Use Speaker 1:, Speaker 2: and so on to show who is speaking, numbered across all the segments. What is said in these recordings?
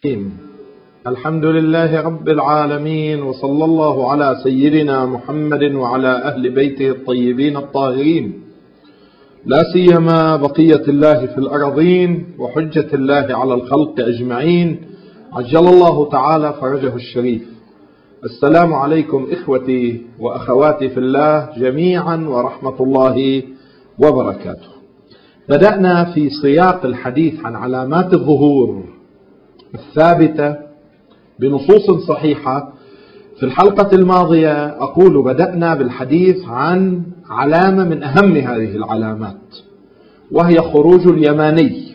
Speaker 1: الحمد لله رب العالمين، وصلى الله على سيدنا محمد وعلى أهل بيته الطيبين الطاهرين، لا سيما بقية الله في الأرضين وحجة الله على الخلق أجمعين، عجل الله تعالى فرجه الشريف. السلام عليكم إخوتي وأخواتي في الله جميعا ورحمة الله وبركاته. بدأنا في سياق الحديث عن علامات الظهور الثابتة بنصوص صحيحة. في الحلقة الماضية أقول بدأنا بالحديث عن علامة من أهم هذه العلامات، وهي خروج اليماني.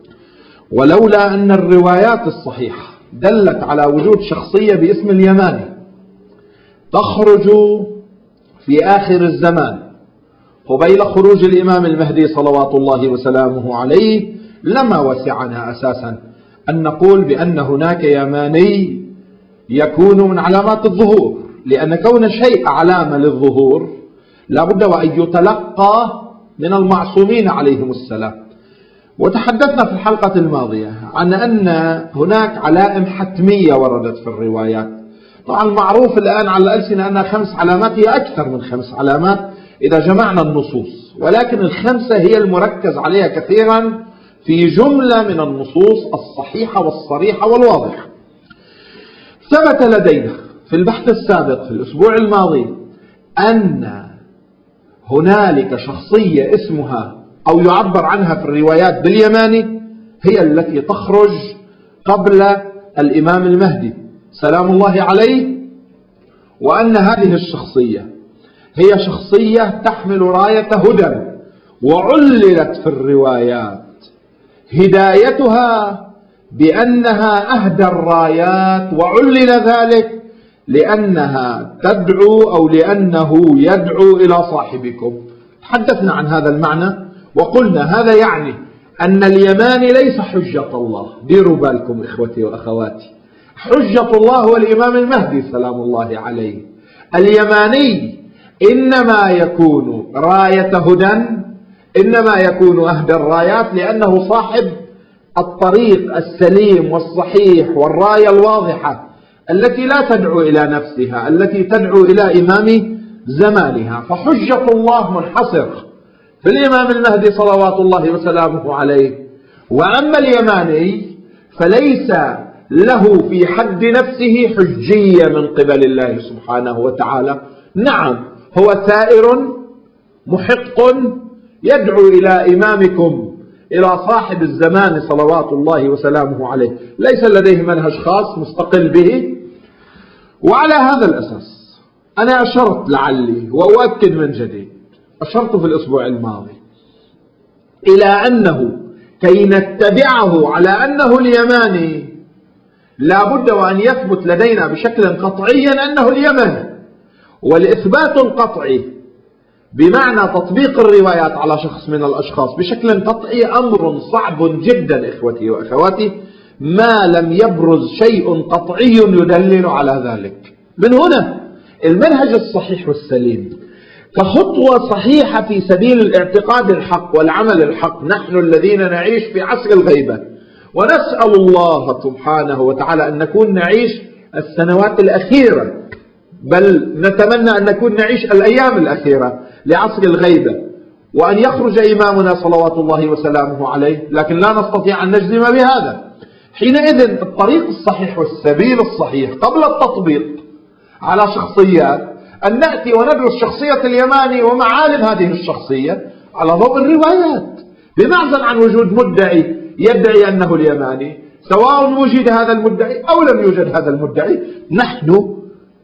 Speaker 1: ولولا أن الروايات الصحيحة دلت على وجود شخصية باسم اليماني تخرج في آخر الزمان قبيل خروج الإمام المهدي صلوات الله وسلامه عليه، لما وسعنا أساسا أن نقول بأن هناك يماني يكون من علامات الظهور، لأن كون شيء علامة للظهور لابد وأن يتلقى من المعصومين عليهم السلام. وتحدثنا في الحلقة الماضية عن أن هناك علائم حتمية وردت في الروايات. طبعا معروف الآن على الألسنة أنها 5 علامات، هي أكثر من 5 علامات إذا جمعنا النصوص، ولكن ال5 هي المركز عليها كثيرا في جملة من النصوص الصحيحة والصريحة والواضحة. ثبت لدينا في البحث السابق في الأسبوع الماضي أن هنالك شخصية اسمها أو يعبر عنها في الروايات باليماني، هي التي تخرج قبل الإمام المهدي سلام الله عليه، وأن هذه الشخصية هي شخصية تحمل راية هدى، وعللت في الروايات هدايتها بأنها أهدى الرايات، وعلل ذلك لأنها تدعو أو لأنه يدعو إلى صاحبكم. تحدثنا عن هذا المعنى وقلنا هذا يعني أن اليماني ليس حجة الله. ديروا بالكم إخوتي وأخواتي، حجة الله هو الإمام المهدي سلام الله عليه. اليماني إنما يكون راية هدى، إنما يكون أهدى الرايات لأنه صاحب الطريق السليم والصحيح والراية الواضحة التي لا تدعو إلى نفسها، التي تدعو إلى إمام زمانها. فحجة الله منحصر في الإمام المهدي صلوات الله وسلامه عليه. وأما اليماني فليس له في حد نفسه حجية من قبل الله سبحانه وتعالى. نعم هو ثائر محق يدعو إلى إمامكم، إلى صاحب الزمان صلوات الله وسلامه عليه، ليس لديه منهج خاص مستقل به. وعلى هذا الأساس أنا أشرت لعلي وأؤكد من جديد، أشرت في الأسبوع الماضي إلى أنه كي نتبعه على أنه اليماني لا بد وأن يثبت لدينا بشكل قطعي أنه اليماني. والإثبات القطعي بمعنى تطبيق الروايات على شخص من الأشخاص بشكل قطعي أمر صعب جدا إخوتي وأخواتي، ما لم يبرز شيء قطعي يدلل على ذلك. من هنا المنهج الصحيح والسليم كخطوة صحيحة في سبيل الاعتقاد الحق والعمل الحق، نحن الذين نعيش في عصر الغيبة، ونسأل الله سبحانه وتعالى أن نكون نعيش السنوات الأخيرة، بل نتمنى أن نكون نعيش الأيام الأخيرة لعصر الغيبة، وأن يخرج إمامنا صلوات الله وسلامه عليه، لكن لا نستطيع أن نجزم بهذا. حينئذ الطريق الصحيح والسبيل الصحيح قبل التطبيق على شخصيات أن نأتي وندرس شخصية اليماني ومعالم هذه الشخصية على ضوء الروايات، بمعزل عن وجود مدعي يدعي أنه اليماني، سواء وجد هذا المدعي أو لم يوجد هذا المدعي. نحن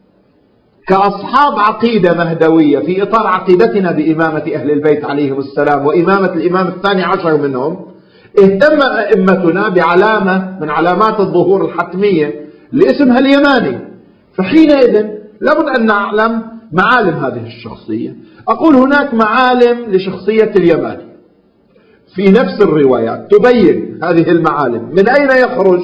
Speaker 1: كأصحاب عقيدة مهدوية في إطار عقيدتنا بإمامة أهل البيت عليهم السلام وإمامة الإمام الثاني عشر منهم، اهتم أئمتنا بعلامة من علامات الظهور الحتمية لاسمها اليماني. فحينئذ لابد أن نعلم معالم هذه الشخصية. أقول هناك معالم لشخصية اليماني في نفس الروايات تبين هذه المعالم من أين يخرج،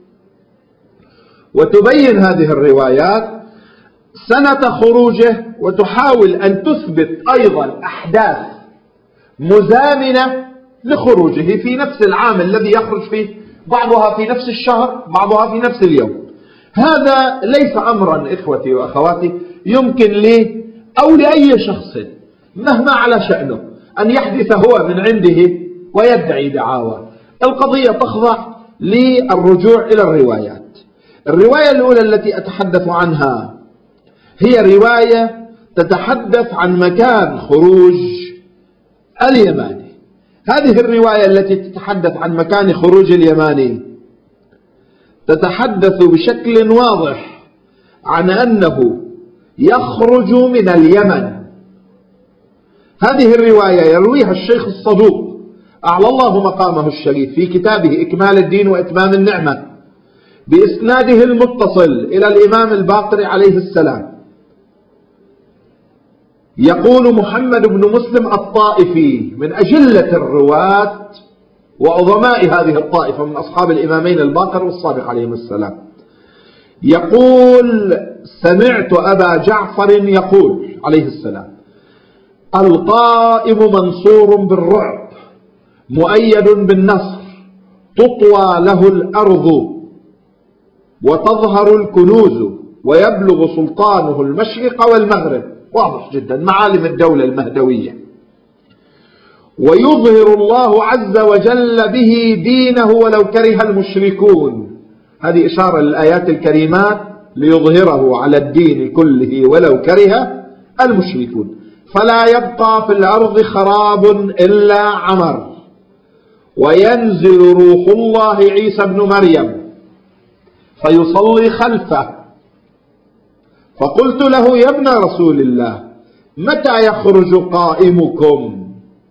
Speaker 1: وتبين هذه الروايات سنة خروجه، وتحاول أن تثبت أيضا أحداث مزامنة لخروجه في نفس العام الذي يخرج فيه بعضها في نفس الشهر، بعضها في نفس اليوم. هذا ليس أمرا إخوتي وأخواتي يمكن لي أو لأي شخص مهما على شأنه أن يحدث هو من عنده ويدعي دعاوى. القضية تخضع للرجوع إلى الروايات. الرواية الأولى التي أتحدث عنها هي رواية تتحدث عن مكان خروج اليماني. هذه الرواية التي تتحدث عن مكان خروج اليماني تتحدث بشكل واضح عن أنه يخرج من اليمن. هذه الرواية يرويها الشيخ الصدوق أعلى الله مقامه الشريف في كتابه إكمال الدين وإتمام النعمة بإسناده المتصل إلى الإمام الباقر عليه السلام. يقول محمد بن مسلم الطائفي من أجلة الرواة وعظماء هذه الطائفة من أصحاب الإمامين الباقر والصادق عليهم السلام، يقول: سمعت أبا جعفر يقول عليه السلام: القائم منصور بالرعب مؤيد بالنصر، تطوى له الأرض وتظهر الكنوز ويبلغ سلطانه المشرق والمغرب. واضح جدا، معالم الدولة المهدوية. ويظهر الله عز وجل به دينه ولو كره المشركون. هذه إشارة للآيات الكريمات: ليظهره على الدين كله ولو كره المشركون. فلا يبقى في الأرض خراب إلا عمر. وينزل روح الله عيسى بن مريم فيصلي خلفه. فقلت له: يا ابن رسول الله، متى يخرج قائمكم؟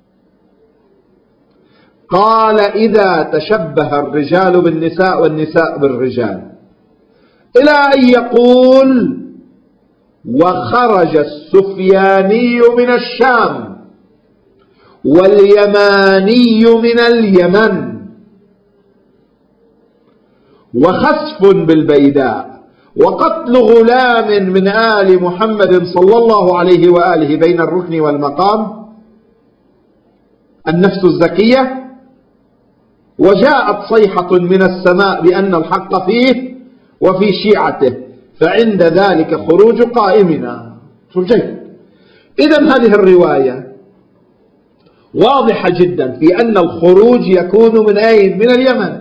Speaker 1: قال: إذا تشبه الرجال بالنساء والنساء بالرجال، إلى أن يقول: وخرج السفياني من الشام واليماني من اليمن وخسف بالبيداء وقتل غلام من آل محمد صلى الله عليه وآله بين الركن والمقام النفس الزكية، وجاءت صيحة من السماء بأن الحق فيه وفي شيعته، فعند ذلك خروج قائمنا. جيد. إذن هذه الرواية واضحة جدا في أن الخروج يكون من أين؟ من اليمن.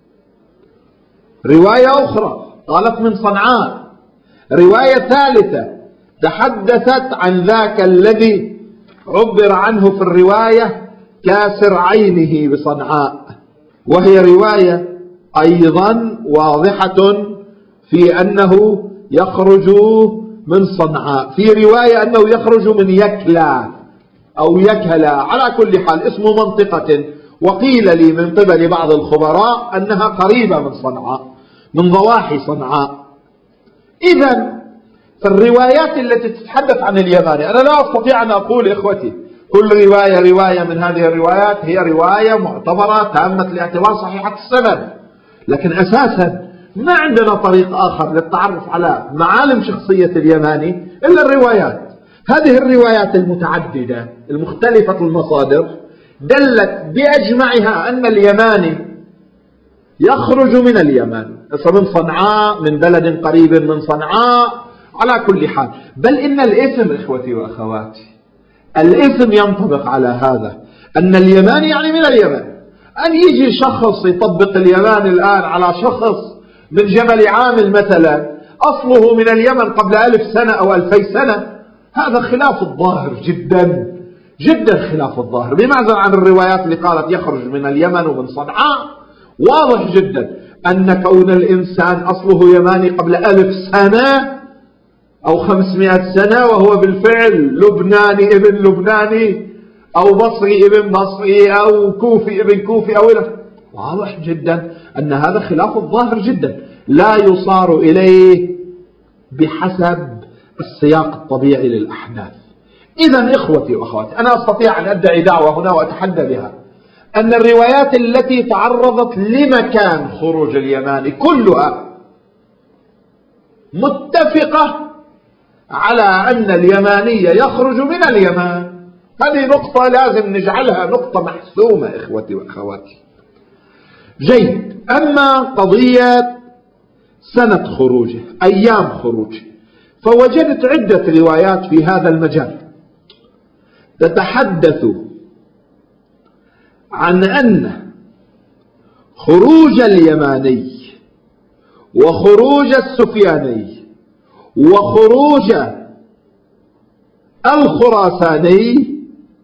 Speaker 1: رواية أخرى قالت من صنعاء. رواية ثالثة تحدثت عن ذاك الذي عبر عنه في الرواية كاسر عينه بصنعاء، وهي رواية أيضا واضحة في أنه يخرج من صنعاء. في رواية أنه يخرج من يكلا أو يكلا، على كل حال اسم منطقة، وقيل لي من قبل بعض الخبراء أنها قريبة من صنعاء، من ضواحي صنعاء. إذن فالروايات التي تتحدث عن اليماني، أنا لا أستطيع أن أقول إخوتي كل رواية من هذه الروايات هي رواية معتبرة تامة الاعتبار صحيحة السند، لكن أساسا ما عندنا طريق آخر للتعرف على معالم شخصية اليماني إلا الروايات. هذه الروايات المتعددة المختلفة المصادر دلت بأجمعها أن اليماني يخرج من اليمن، من صنعاء، من بلد قريب من صنعاء، على كل حال. بل إن الاسم إخوتي وأخواتي، الاسم ينطبق على هذا، أن اليماني يعني من اليمن. أن يجي شخص يطبق اليمن الآن على شخص من جبل عامل مثلا أصله من اليمن قبل 1000 سنة أو 2000 سنة، هذا خلاف الظاهر جدا جدا، خلاف الظاهر، بمعزل عن الروايات اللي قالت يخرج من اليمن ومن صنعاء. واضح جدا أن كون الإنسان أصله يماني قبل 1000 سنة أو 500 سنة وهو بالفعل لبناني ابن لبناني أو بصري ابن بصري أو كوفي ابن كوفي أو إلى، واضح جدا أن هذا خلاف الظاهر جدا، لا يصار إليه بحسب السياق الطبيعي للأحداث. إذن إخوتي وأخواتي، أنا أستطيع أن أدعي دعوة هنا وأتحدى بها أن الروايات التي تعرضت لمكان خروج اليماني كلها متفقة على أن اليماني يخرج من اليمن. هذه نقطة لازم نجعلها نقطة محسومة إخوتي وأخواتي. جيد. أما قضية سنة خروجه، أيام خروجه، فوجدت عدة روايات في هذا المجال تتحدث عن أن خروج اليماني وخروج السفياني وخروج الخراساني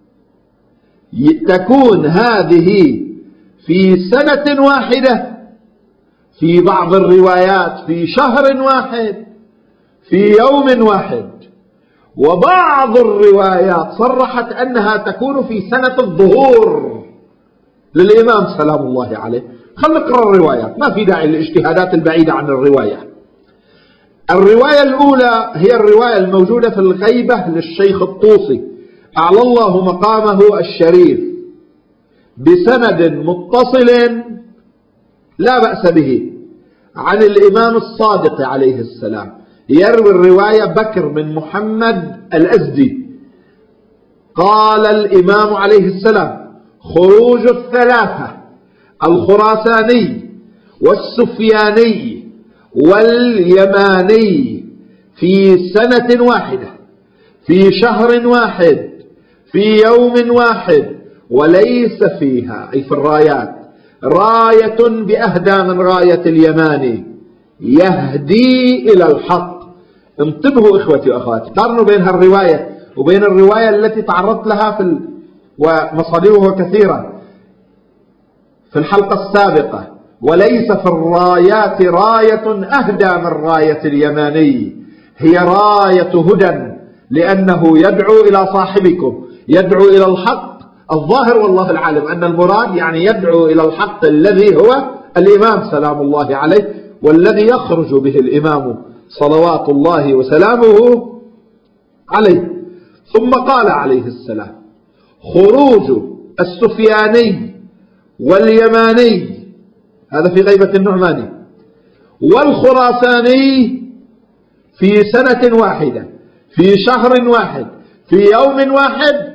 Speaker 1: تكون هذه في سنة واحدة، في بعض الروايات في شهر واحد، في يوم واحد، وبعض الروايات صرحت أنها تكون في سنة الظهور للإمام سلام الله عليه. خلنا نقرأ الروايات، ما في داعي للاجتهادات البعيدة عن الرواية. الرواية الأولى هي الرواية الموجودة في الغيبة للشيخ الطوسي أعلى الله مقامه الشريف بسند متصل لا بأس به عن الإمام الصادق عليه السلام. يروي الرواية بكر بن محمد الأزدي قال الإمام عليه السلام: خروج الثلاثة الخراساني والسفياني واليماني في سنة واحدة، في شهر واحد، في يوم واحد، وليس فيها أي في الرايات راية بأهدى من راية اليماني يهدي إلى الحق. انتبهوا إخوتي وأخواتي، قارنوا بين هالرواية وبين الرواية التي تعرضت لها ومصادرها كثيرة في الحلقة السابقة: وليس في الرايات راية أهدى من راية اليماني، هي راية هدى لأنه يدعو إلى صاحبكم، يدعو إلى الحق الظاهر والله العالم أن المراد يعني يدعو إلى الحق الذي هو الإمام سلام الله عليه، والذي يخرج به الإمام صلوات الله وسلامه عليه. ثم قال عليه السلام: خروج السفياني واليماني، هذا في غيبة النعماني، والخراساني في سنة واحدة، في شهر واحد، في يوم واحد،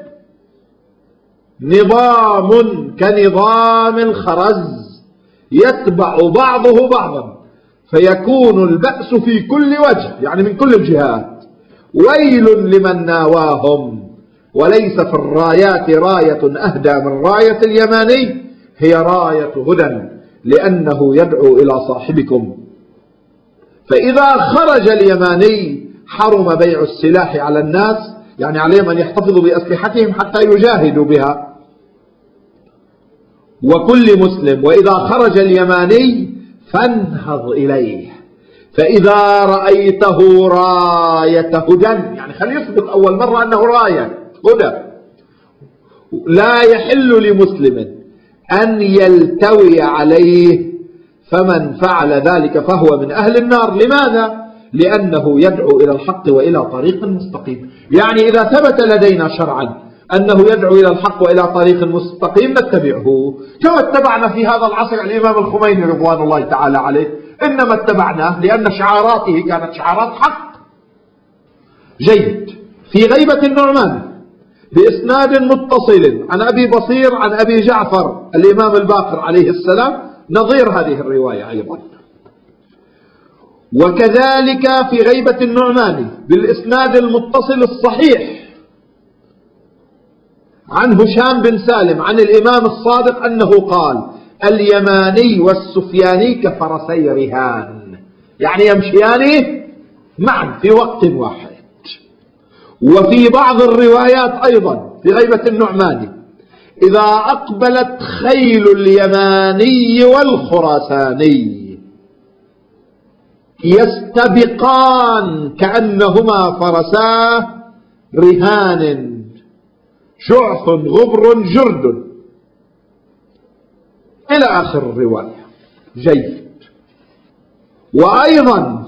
Speaker 1: نظام كنظام الخرز يتبع بعضه بعضا فيكون البأس في كل وجه، يعني من كل الجهات. ويل لمن ناواهم. وليس في الرايات راية أهدى من راية اليماني، هي راية هدى لأنه يدعو إلى صاحبكم. فإذا خرج اليماني حرم بيع السلاح على الناس، يعني عليهم أن يحتفظوا بأسلحتهم حتى يجاهدوا بها. وكل مسلم وإذا خرج اليماني فانهض إليه، فإذا رأيته راية هدى، يعني خليه يثبت أول مرة أنه راية هدى. لا يحل لمسلم أن يلتوي عليه، فمن فعل ذلك فهو من أهل النار. لماذا؟ لأنه يدعو إلى الحق وإلى طريق مستقيم. يعني إذا ثبت لدينا شرعا أنه يدعو إلى الحق وإلى طريق مستقيم نتبعه، كما اتبعنا في هذا العصر الإمام الخميني رضوان الله تعالى عليه، إنما اتبعناه لأن شعاراته كانت شعارات حق. جيد. في غيبة النعمان بإسناد متصل عن أبي بصير عن أبي جعفر الإمام الباقر عليه السلام نظير هذه الرواية أيضا. وكذلك في غيبة النعمان بالإسناد المتصل الصحيح عن هشام بن سالم عن الإمام الصادق أنه قال: اليماني والسفياني كفرسي رهان، يعني يمشيان معا في وقت واحد. وفي بعض الروايات أيضا في غيبة النعمان: إذا أقبلت خيل اليماني والخراساني يستبقان كأنهما فرساه رهان شعث غبر جرد، إلى آخر الرواية. جيد. وأيضا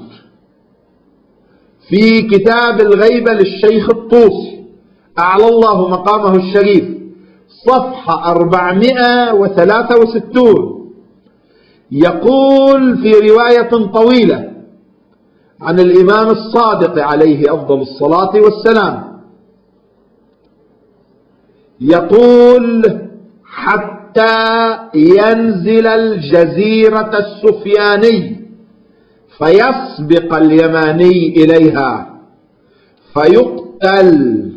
Speaker 1: في كتاب الغيبة للشيخ الطوسي أعلى الله مقامه الشريف صفحة 463 يقول في رواية طويلة عن الإمام الصادق عليه أفضل الصلاة والسلام، يقول: حتى حتى ينزل الجزيرة السفياني فيسبق اليماني إليها فيقتل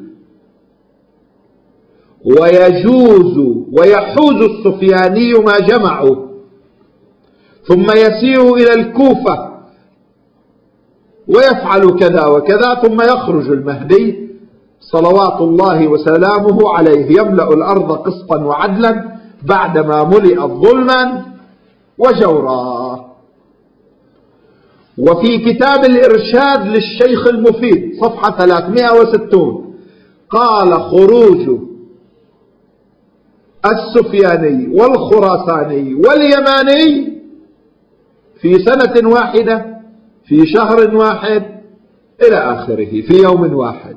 Speaker 1: ويحوز السفياني ما جمعوا، ثم يسير إلى الكوفة ويفعل كذا وكذا، ثم يخرج المهدي صلوات الله وسلامه عليه يملأ الأرض قسطا وعدلا بعدما ملئت ظلما وجورا. وفي كتاب الإرشاد للشيخ المفيد صفحة 360 قال: خروج السفياني والخراساني واليماني في سنة واحدة في شهر واحد إلى آخره في يوم واحد.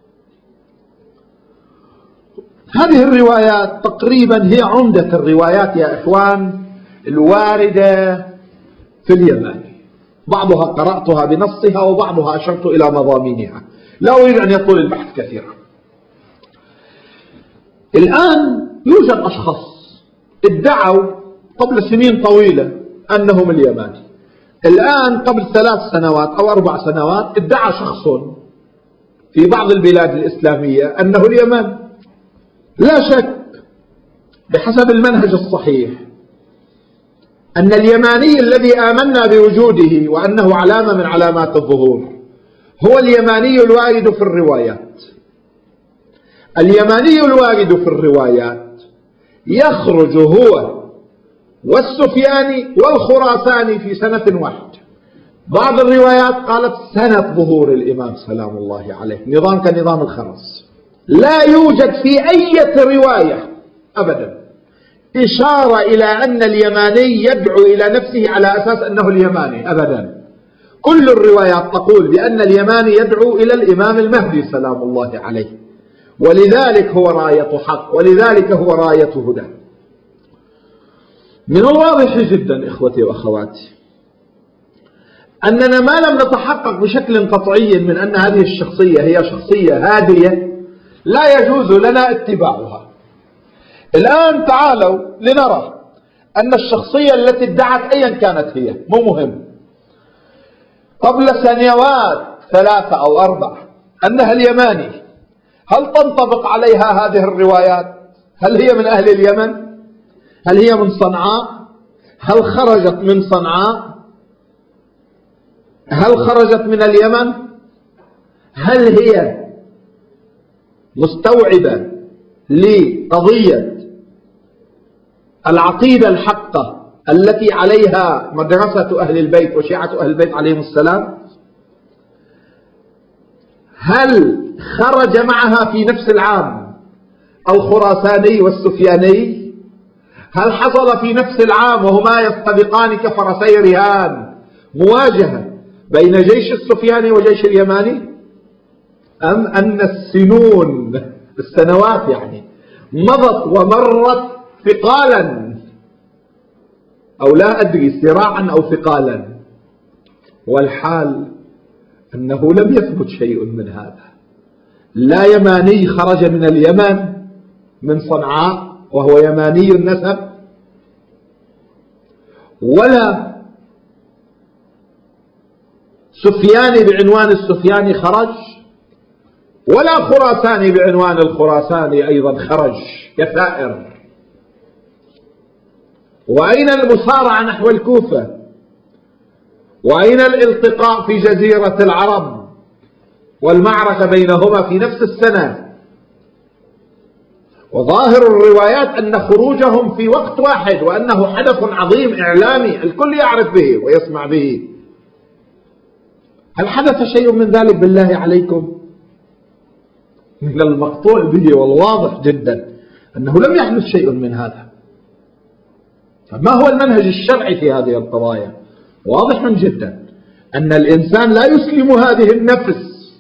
Speaker 1: هذه الروايات تقريبا هي عمدة الروايات يا إخوان الواردة في اليماني، بعضها قرأتها بنصها وبعضها أشرت إلى مضامينها، لا أريد أن يطول البحث كثيرا. الآن يوجد أشخاص ادعوا قبل سنين طويلة أنهم اليماني. الآن قبل 3 سنوات أو 4 سنوات ادعى شخص في بعض البلاد الإسلامية أنه اليماني. لا شك بحسب المنهج الصحيح أن اليماني الذي آمنا بوجوده وأنه علامة من علامات الظهور هو اليماني الوارد في الروايات. اليماني الوارد في الروايات يخرج هو والسفياني والخراساني في سنة واحدة. بعض الروايات قالت سنة ظهور الإمام سلام الله عليه، نظام كنظام الخرس. لا يوجد في أي رواية أبدا إشارة إلى أن اليماني يدعو إلى نفسه على أساس أنه اليماني أبدا. كل الروايات تقول بأن اليماني يدعو إلى الإمام المهدي سلام الله عليه، ولذلك هو راية حق، ولذلك هو راية هدى. من الواضح جدا إخوتي وأخواتي أننا ما لم نتحقق بشكل قطعي من أن هذه الشخصية هي شخصية هادية لا يجوز لنا اتباعها. الآن تعالوا لنرى أن الشخصية التي ادعت أيا كانت هي مو مهم قبل سنوات 3 أو 4 أنها اليماني، هل تنطبق عليها هذه الروايات؟ هل هي من أهل اليمن؟ هل هي من صنعاء؟ هل خرجت من صنعاء؟ هل خرجت من اليمن؟ هل هي مستوعبة لقضية العقيدة الحقة التي عليها مدرسة أهل البيت وشيعة أهل البيت عليهم السلام؟ هل خرج معها في نفس العام الخراساني والسفياني؟ هل حصل في نفس العام وهما يستبقان كفرسي رهان مواجهة بين جيش السفياني وجيش اليماني؟ أم أن السنوات يعني مضت ومرت ثقالا، أو لا أدري صراعا أو ثقالا، والحال أنه لم يثبت شيء من هذا. لا يماني خرج من اليمن من صنعاء وهو يماني النسب، ولا سفياني بعنوان السفياني خرج، ولا خراساني بعنوان الخراساني أيضا خرج كثائر. وأين المسارعة نحو الكوفة؟ وأين الالتقاء في جزيرة العرب والمعركة بينهما في نفس السنة؟ وظاهر الروايات أن خروجهم في وقت واحد، وأنه حدث عظيم إعلامي الكل يعرف به ويسمع به. هل حدث شيء من ذلك بالله عليكم؟ من المقطوع به والواضح جدا أنه لم يحدث شيء من هذا. فما هو المنهج الشرعي في هذه القضايا؟ واضح جدا أن الإنسان لا يسلم هذه النفس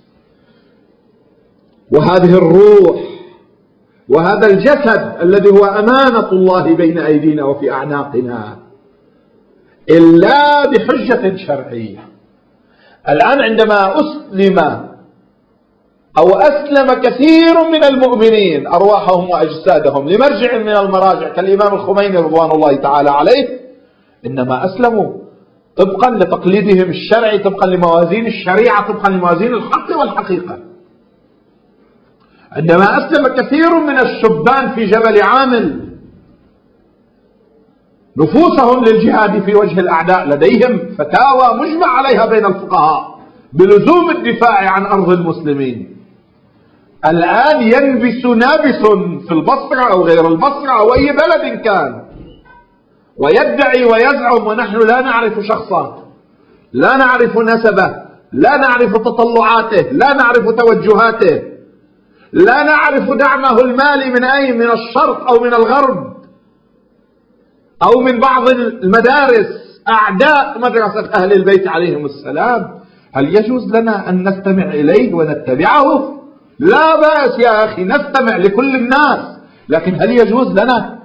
Speaker 1: وهذه الروح وهذا الجسد الذي هو أمانة الله بين أيدينا وفي أعناقنا إلا بحجة شرعية. الآن عندما أسلم أو أسلم كثير من المؤمنين أرواحهم وأجسادهم لمرجع من المراجع كالإمام الخميني رضوان الله تعالى عليه، إنما أسلموا طبقا لتقليدهم الشرعي، طبقا لموازين الشريعة، طبقا لموازين الحق والحقيقة. عندما أسلم كثير من الشبان في جبل عامل نفوسهم للجهاد في وجه الأعداء، لديهم فتاوى مجمع عليها بين الفقهاء بلزوم الدفاع عن أرض المسلمين، الآن ينبس نابس في البصرة أو غير البصرة أو أي بلد كان ويدعي ويزعم، ونحن لا نعرف شخصه، لا نعرف نسبه، لا نعرف تطلعاته، لا نعرف توجهاته، لا نعرف دعمه المالي من أي، من الشرق أو من الغرب أو من بعض المدارس أعداء مدرسة أهل البيت عليهم السلام. هل يجوز لنا أن نستمع إليه ونتبعه؟ لا بأس يا أخي، نستمع لكل الناس، لكن هل يجوز لنا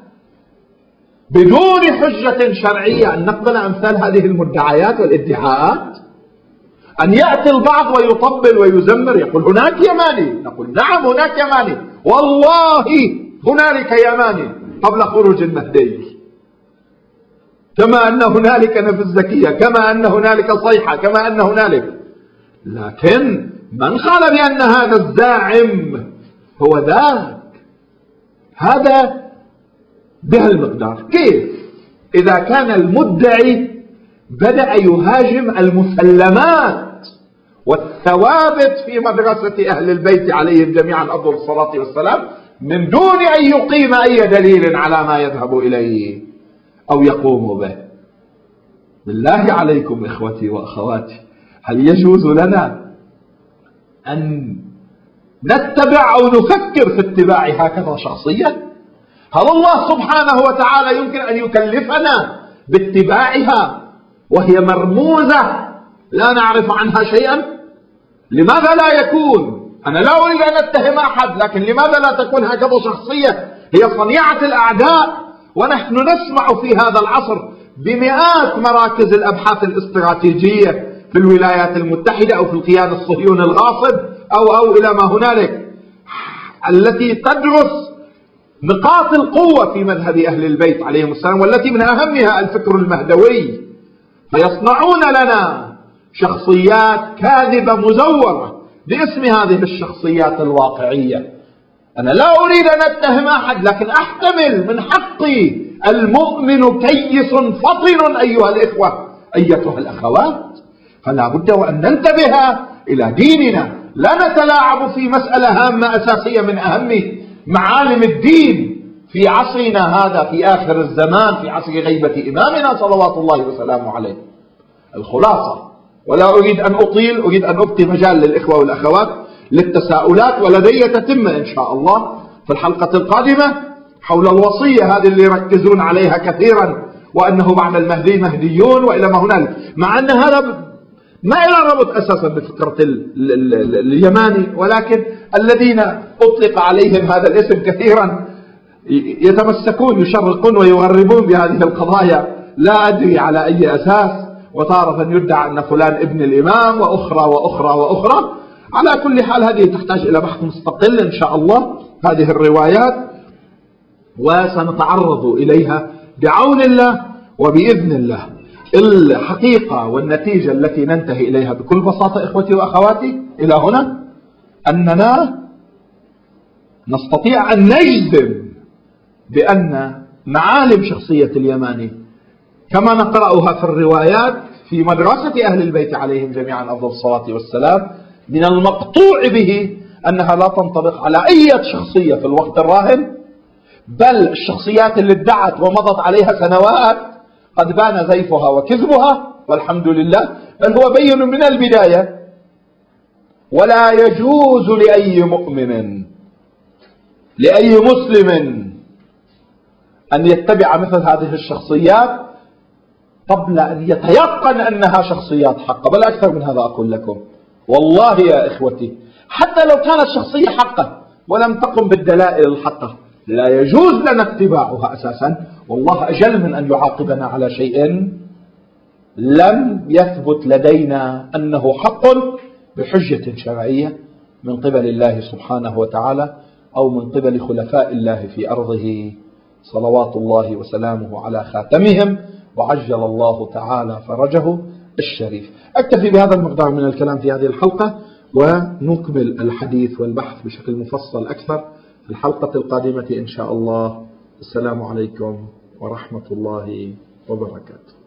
Speaker 1: بدون حجة شرعية أن نقبل أمثال هذه المدعيات والادعاءات؟ أن يأتي البعض ويطبل ويزمر يقول هناك يماني، نقول نعم هناك يماني، والله هنالك يماني قبل خروج المهدي، كما أن هنالك نفس زكية، كما أن هنالك صيحة، كما أن هنالك. لكن من قال بأن هذا الزاعم هو ذاك، هذا بهالمقدار. كيف إذا كان المدعي بدأ يهاجم المسلمات والثوابت في مدرسة أهل البيت عليهم جميعا أفضل الصلاة والسلام من دون أن يقيم أي دليل على ما يذهب إليه أو يقوم به؟ بالله عليكم إخوتي وأخواتي، هل يجوز لنا أن نتبع أو نفكر في اتباع هكذا شخصية؟ هل الله سبحانه وتعالى يمكن أن يكلفنا باتباعها وهي مرموزة لا نعرف عنها شيئا؟ لماذا لا يكون؟ أنا لا أريد أن أتهم أحد، لكن لماذا لا تكون هكذا شخصية هي صنيعة الأعداء؟ ونحن نسمع في هذا العصر بمئات مراكز الأبحاث الاستراتيجية في الولايات المتحدة أو في الكيان الصهيوني الغاصب أو إلى ما هنالك، التي تدرس نقاط القوة في مذهب أهل البيت عليهم السلام، والتي من أهمها الفكر المهدوي، فيصنعون لنا شخصيات كاذبة مزورة باسم هذه الشخصيات الواقعية. أنا لا أريد أن أتهم أحد، لكن أحتمل من حقي المؤمن كيس فطن أيها الإخوة أيتها الأخوات، فلا بد وأن ننتبه إلى ديننا، لا نتلاعب في مسألة هامة أساسية من أهم معالم الدين في عصرنا هذا، في آخر الزمان، في عصر غيبة إمامنا صلوات الله وسلامه عليه. الخلاصة، ولا أريد أن أطيل، أريد أن أبقي مجال للإخوة والأخوات للتساؤلات، ولدي تتمة إن شاء الله في الحلقة القادمة حول الوصية هذه اللي يركزون عليها كثيرا، وأنه بعد المهدي مهديون وإلى ما هنالك، مع أن هذا ما إلى ربط أساسا بفكرة اليماني، ولكن الذين أطلق عليهم هذا الاسم كثيرا يتمسكون يشرقون ويغربون بهذه القضايا، لا أدري على أي أساس، وتارة يدعى أن فلان ابن الإمام وأخرى وأخرى وأخرى. على كل حال هذه تحتاج إلى بحث مستقل إن شاء الله، هذه الروايات، وسنتعرض إليها بعون الله وبإذن الله. الحقيقة والنتيجة التي ننتهي إليها بكل بساطة إخوتي وأخواتي إلى هنا، أننا نستطيع أن نجزم بأن معالم شخصية اليماني كما نقرأها في الروايات في مدرسة أهل البيت عليهم جميعا أفضل الصلاة والسلام، من المقطوع به أنها لا تنطبق على أي شخصية في الوقت الراهن، بل الشخصيات اللي ادعت ومضت عليها سنوات قد بان زيفها وكذبها والحمد لله، بل هو بين من البداية. ولا يجوز لأي مؤمن لأي مسلم أن يتبع مثل هذه الشخصيات قبل أن يتيقن أنها شخصيات حقة. بل أكثر من هذا أقول لكم والله يا إخوتي، حتى لو كانت شخصية حقة ولم تقم بالدلائل الحقة لا يجوز لنا اتباعها أساسا، والله أجل من أن يعاقبنا على شيء لم يثبت لدينا أنه حق بحجة شرعية من قبل الله سبحانه وتعالى أو من قبل خلفاء الله في أرضه صلوات الله وسلامه على خاتمهم، وعجل الله تعالى فرجه الشريف. أكتفي بهذا المقدار من الكلام في هذه الحلقة، ونكمل الحديث والبحث بشكل مفصل أكثر في الحلقة القادمة إن شاء الله. السلام عليكم ورحمة الله وبركاته.